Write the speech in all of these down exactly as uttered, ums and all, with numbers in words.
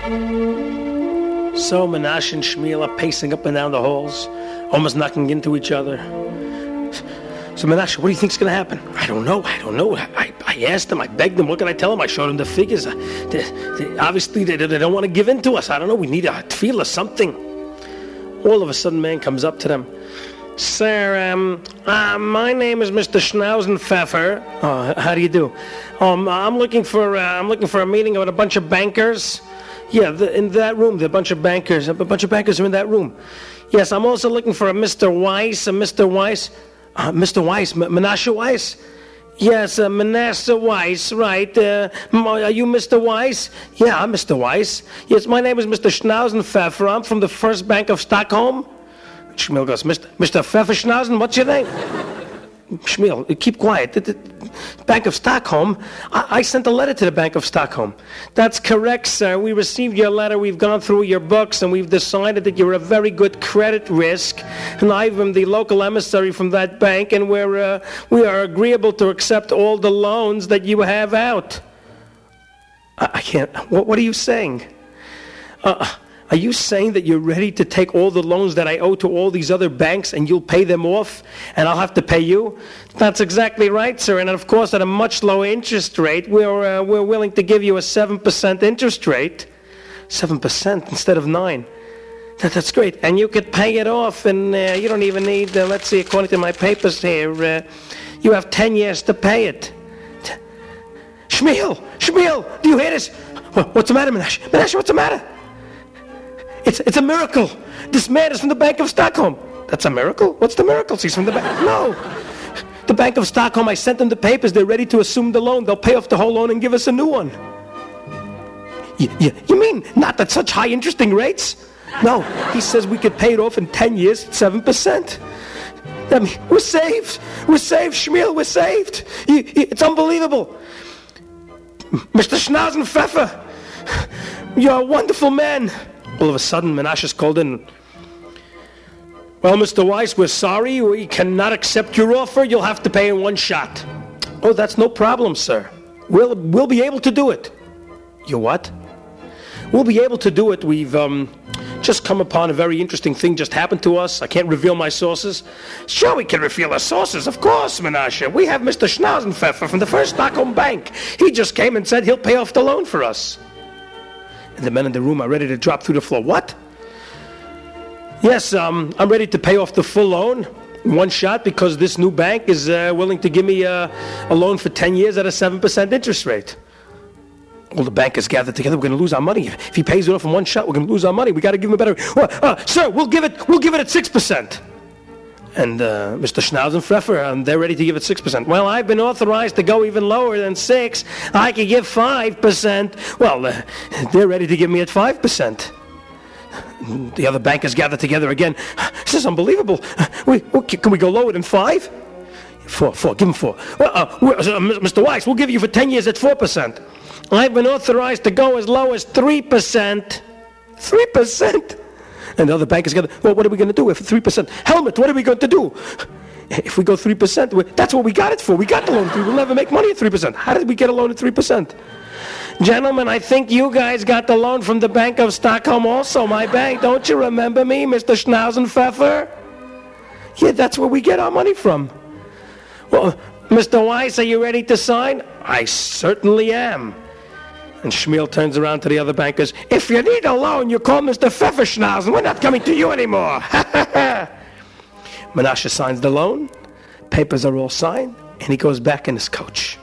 So Menashe and Shmuel are pacing up and down the halls, almost knocking into each other. So Menashe, what do you think's going to happen? I don't know. I don't know. I, I asked them. I begged them. What can I tell them? I showed them the figures. Uh, they, they, obviously, they, they don't want to give in to us. I don't know. We need a tefillah, something. All of a sudden, man comes up to them. Sir, um, uh, my name is Mister Schnauzenpfeffer. Oh, how do you do? Um, I'm looking for uh, I'm looking for a meeting with a bunch of bankers. Yeah, the, in that room, the bunch of bankers. A bunch of bankers are in that room. Yes, I'm also looking for a Mister Weiss. A Mister Weiss. Uh, Mister Weiss, M- Menashe Weiss? Yes, uh, Manasseh Weiss, right. Uh, are you Mister Weiss? Yeah, I'm Mister Weiss. Yes, my name is Mister Schnauzenpfeffer. I'm from the First Bank of Stockholm. Shmuel goes, Mister Mister Pfefferschnauzen, what's your name? Shmuel, keep quiet. The, the Bank of Stockholm? I, I sent a letter to the Bank of Stockholm. That's correct, sir. We received your letter. We've gone through your books, and we've decided that you're a very good credit risk. And I'm the local emissary from that bank, and we're uh, we are agreeable to accept all the loans that you have out. I, I can't. What, what are you saying? Uh, Are you saying that you're ready to take all the loans that I owe to all these other banks and you'll pay them off and I'll have to pay you? That's exactly right, sir. And of course, at a much lower interest rate, we're uh, we're willing to give you a seven percent interest rate. seven percent instead of nine. That, that's great. And you could pay it off and uh, you don't even need, uh, let's see, according to my papers here, uh, you have ten years to pay it. T- Shmuel! Shmuel! Do you hear this? What, what's the matter, Menashe? Menashe, what's the matter? It's it's a miracle. This man is from the Bank of Stockholm. That's a miracle? What's the miracle? He's from the bank. No. The Bank of Stockholm, I sent them the papers. They're ready to assume the loan. They'll pay off the whole loan and give us a new one. You, you, you mean not at such high interesting rates? No. He says we could pay it off in ten years at seven percent. I mean, we're saved. We're saved, Shmuel. We're saved. You, you, it's unbelievable. Mister Schnauzenpfeffer, you're a wonderful man. All of a sudden, Menashe's called in. Well, Mister Weiss, we're sorry. We cannot accept your offer. You'll have to pay in one shot. Oh, that's no problem, sir. We'll we'll be able to do it. You what? We'll be able to do it. We've um, just come upon a very interesting thing just happened to us. I can't reveal my sources. Sure, we can reveal our sources. Of course, Menashe. We have Mister Schnauzenpfeffer from the First Stockholm Bank. He just came and said he'll pay off the loan for us. And the men in the room are ready to drop through the floor. What? Yes, um, I'm ready to pay off the full loan in one shot because this new bank is uh, willing to give me a, a loan for ten years at a seven percent interest rate. All the bankers gathered together. We're going to lose our money. If he pays it off in one shot, we're going to lose our money. We got to give him a better... Well, uh, sir, we'll give it We'll give it at six percent. And uh, Mister Schnauzenpfeffer, um, they're ready to give it six percent. Well, I've been authorized to go even lower than six. I could give five percent. Well, uh, they're ready to give me at five percent. The other bankers gather together again. This is unbelievable. We, can we go lower than five? Four, four, give him four. Well, uh, uh, Mister Weiss, we'll give you for ten years at four percent. I've been authorized to go as low as three percent. three percent? And the other bankers gather, well, what are we going to do if three percent? Helmut, what are we going to do? If we go three percent, that's what we got it for. We got the loan. We will never make money at three percent. How did we get a loan at three percent? Gentlemen, I think you guys got the loan from the Bank of Stockholm also, my bank. Don't you remember me, Mister Schnauzenpfeffer? Yeah, that's where we get our money from. Well, Mister Weiss, are you ready to sign? I certainly am. And Shmuel turns around to the other bankers. If you need a loan, you call Mister Pfefferschnauzen. We're not coming to you anymore. Menashe signs the loan. Papers are all signed. And he goes back in his coach.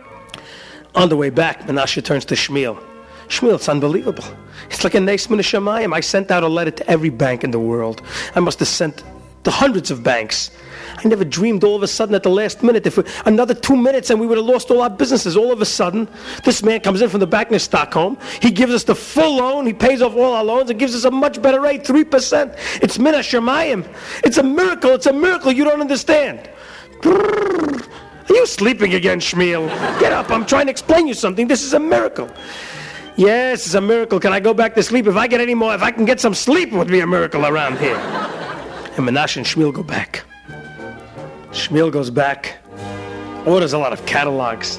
On the way back, Menashe turns to Shmuel. Shmuel, it's unbelievable. It's like a Nes Min Hashamayim. I sent out a letter to every bank in the world. I must have sent to hundreds of banks. I never dreamed all of a sudden at the last minute, if we, another two minutes and we would have lost all our businesses. All of a sudden, this man comes in from the Bank of Stockholm. He gives us the full loan. He pays off all our loans and gives us a much better rate, three percent. It's Min Hashamayim. It's a miracle. It's a miracle you don't understand. Are you sleeping again, Shmuel? Get up. I'm trying to explain you something. This is a miracle. Yes, it's a miracle. Can I go back to sleep? If I get any more, if I can get some sleep, it would be a miracle around here. And Menashe and Shmuel go back. Shmuel goes back, orders a lot of catalogs.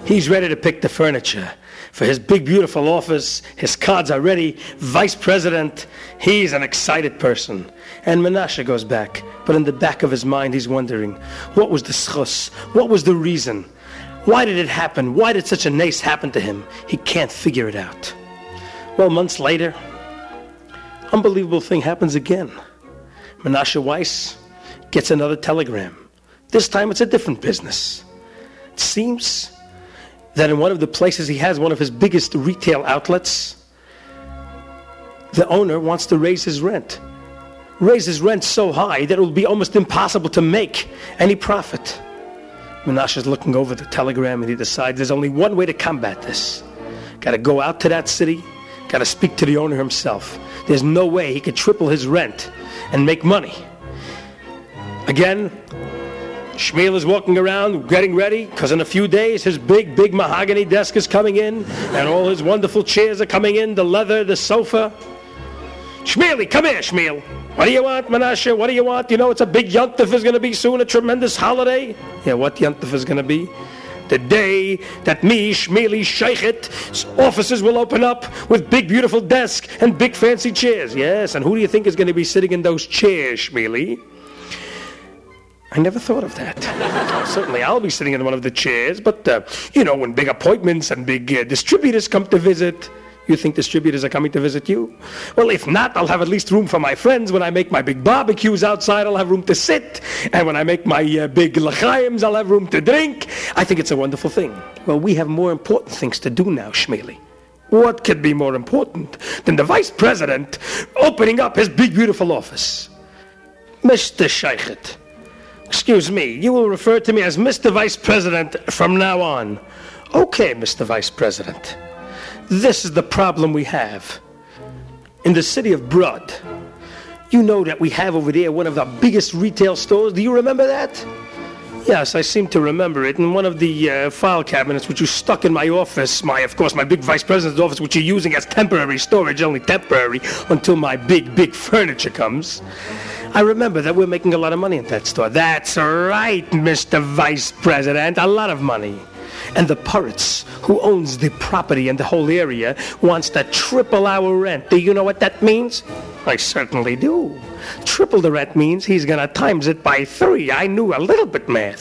He's ready to pick the furniture for his big, beautiful office. His cards are ready. Vice president. He's an excited person. And Menashe goes back. But in the back of his mind, he's wondering, what was the schus? What was the reason? Why did it happen? Why did such a nace happen to him? He can't figure it out. Well, months later, unbelievable thing happens again. Menashe Weiss gets another telegram. This time it's a different business. It seems that in one of the places he has, one of his biggest retail outlets, the owner wants to raise his rent. Raise his rent so high that it will be almost impossible to make any profit. Menashe is looking over the telegram and he decides there's only one way to combat this. Got to go out to that city, got to speak to the owner himself. There's no way he could triple his rent and make money. Again, Shmuel is walking around getting ready because in a few days his big, big mahogany desk is coming in and all his wonderful chairs are coming in, the leather, the sofa. Shmuel, come here, Shmuel. What do you want, Menashe? What do you want? You know it's a big yontif is going to be soon, a tremendous holiday. Yeah, what yontif is going to be? The day that me, Shmuel Sheichet, offices will open up with big, beautiful desks and big, fancy chairs. Yes, and who do you think is going to be sitting in those chairs, Shmuel? I never thought of that. Certainly I'll be sitting in one of the chairs, but, uh, you know, when big appointments and big uh, distributors come to visit, you think distributors are coming to visit you? Well, if not, I'll have at least room for my friends. When I make my big barbecues outside, I'll have room to sit. And when I make my uh, big l'chaims, I'll have room to drink. I think it's a wonderful thing. Well, we have more important things to do now, Shmuel. What could be more important than the vice president opening up his big, beautiful office? Mister Sheichet. Excuse me, you will refer to me as Mister Vice President from now on. Okay, Mister Vice President. This is the problem we have. In the city of Brod, you know that we have over there one of the biggest retail stores. Do you remember that? Yes, I seem to remember it. In one of the uh, file cabinets which you stuck in my office, my, of course, my big Vice President's office, which you're using as temporary storage, only temporary, until my big, big furniture comes. I remember that we're making a lot of money in that store. That's right, Mister Vice President, a lot of money. And the Puritz, who owns the property and the whole area, wants to triple our rent. Do you know what that means? I certainly do. Triple the rent means he's going to times it by three. I knew a little bit math.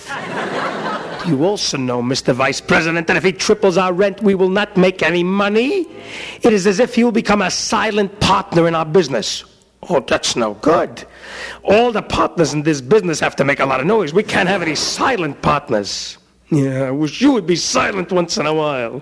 You also know, Mister Vice President, that if he triples our rent, we will not make any money. It is as if he will become a silent partner in our business. Oh, that's no good. All the partners in this business have to make a lot of noise. We can't have any silent partners. Yeah, I wish you would be silent once in a while.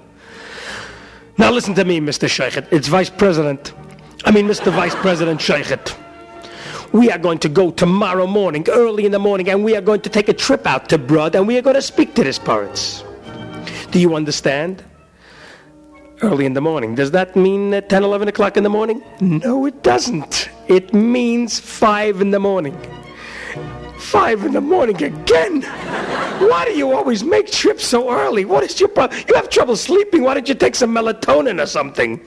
Now listen to me, Mister Sheichet. It's Vice President. I mean, Mister Vice President Sheichet. We are going to go tomorrow morning, early in the morning, and we are going to take a trip out to Brod, and we are going to speak to this Puritz. Do you understand? Early in the morning. Does that mean uh, ten, eleven o'clock in the morning? No, it doesn't. It means five in the morning. Five in the morning again? Why do you always make trips so early? What is your problem? You have trouble sleeping. Why don't you take some melatonin or something?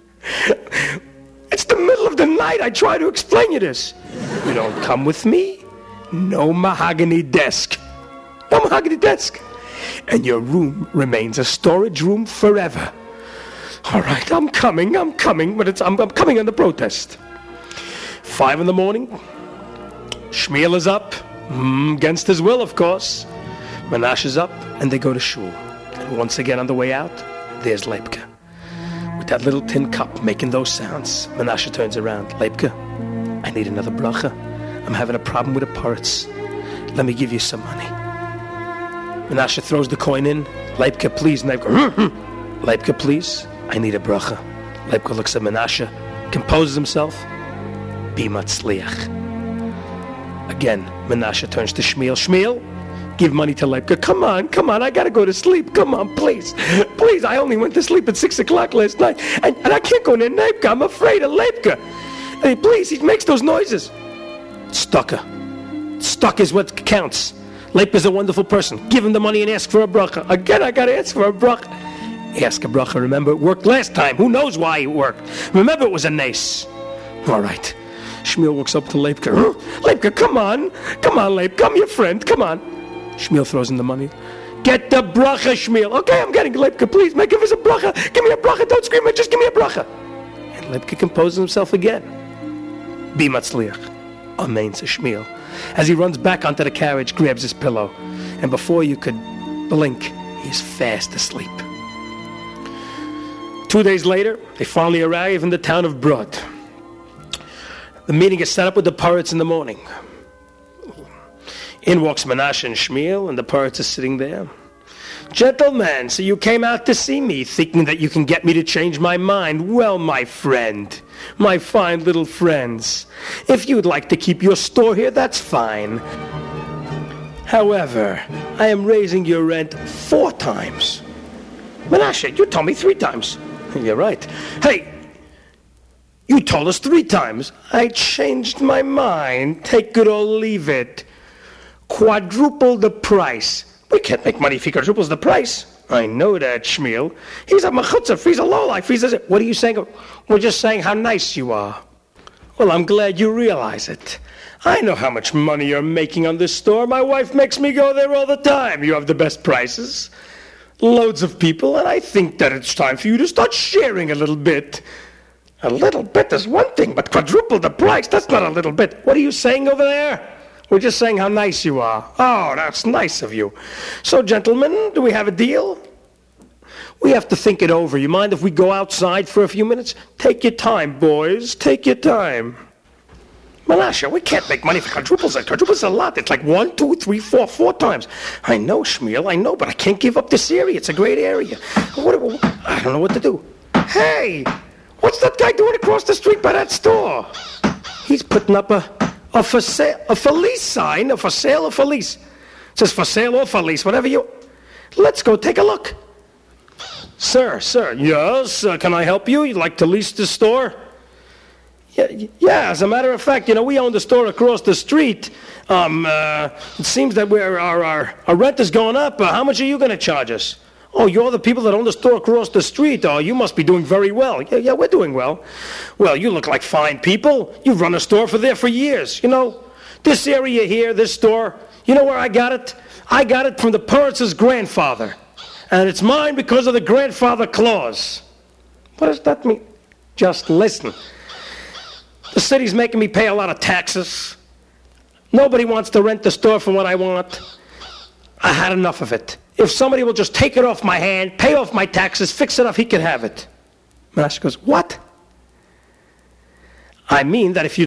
It's the middle of the night. I try to explain you this. You don't come with me? No mahogany desk. No mahogany desk. And your room remains a storage room forever. All right, I'm coming, I'm coming, but it's I'm, I'm coming on the protest. Five in the morning. Shmuel is up, mm, against his will, of course. Menashe is up, and they go to shul. And once again, on the way out, there's Leibke. With that little tin cup making those sounds, Menashe turns around. Leibke, I need another bracha. I'm having a problem with the Puritz. Let me give you some money. Menashe throws the coin in. Leibke, please. Leibke, Leibke, please. I need a bracha. Leibke looks at Menashe, composes himself. Be matzliach. Again, Menashe turns to Shmuel. Shmuel, give money to Leibke. Come on, come on, I gotta go to sleep. Come on, please. Please, I only went to sleep at six o'clock last night. And, and I can't go near Leibke. I'm afraid of Leibke. Hey, please, he makes those noises. Stucker. Stuck is what counts. Leibke's a wonderful person. Give him the money and ask for a bracha. Again, I gotta ask for a bracha. Ask a bracha. Remember, it worked last time. Who knows why it worked? Remember, it was a nace. All right. Shmuel walks up to Leibke. Huh? Leibke, come on. Come on, Leibke. I'm your friend. Come on. Shmuel throws in the money. Get the bracha, Shmuel. Okay, I'm getting Leibke. Please, make us a bracha. Give me a bracha. Don't scream. Just give me a bracha. And Leibke composes himself again. Be matzliach. Amen, says Shmuel. As he runs back onto the carriage, grabs his pillow, and before you could blink, he's fast asleep. Two days later, they finally arrive in the town of Brod. The meeting is set up with the poets in the morning. In walks Menashe and Shmuel, and the poets are sitting there. Gentlemen, so you came out to see me, thinking that you can get me to change my mind. Well, my friend, my fine little friends, if you'd like to keep your store here, that's fine. However, I am raising your rent four times. Menashe, you told me three times. You're right. Hey, you told us three times. I changed my mind. Take it or leave it. Quadruple the price. We can't make money if he quadruples the price. I know that, Shmuel. He's a mechutzer. He's a lowlife. He's a... What are you saying? We're just saying how nice you are. Well, I'm glad you realize it. I know how much money you're making on this store. My wife makes me go there all the time. You have the best prices. Loads of people, and I think that it's time for you to start sharing a little bit. A little bit is one thing, but quadruple the price, that's not a little bit. What are you saying over there? We're just saying how nice you are. Oh, that's nice of you. So, gentlemen, do we have a deal? We have to think it over. You mind if we go outside for a few minutes? Take your time, boys. Take your time. Menashe, we can't make money for quadruples. Quadruples a lot. It's like one, two, three, four, four times. I know, Shmuel, I know, but I can't give up this area. It's a great area. What, what, I don't know what to do. Hey, what's that guy doing across the street by that store? He's putting up a a for sale, a for lease sign, a for sale or for lease. It says for sale or for lease, whatever you... Let's go take a look. Sir, sir, yes, uh, can I help you? You'd like to lease the store? Yeah, yeah, as a matter of fact, you know, we own the store across the street. Um, uh, it seems that we're, our, our, our rent is going up. Uh, how much are you going to charge us? Oh, you're the people that own the store across the street. Oh, you must be doing very well. Yeah, yeah, we're doing well. Well, you look like fine people. You've run a store for there for years. You know, this area here, this store, you know where I got it? I got it from the Puritz's grandfather. And it's mine because of the grandfather clause. What does that mean? Just listen. The city's making me pay a lot of taxes. Nobody wants to rent the store for what I want. I had enough of it. If somebody will just take it off my hand, pay off my taxes, fix it up, he can have it. Menashe goes, what? I mean that if you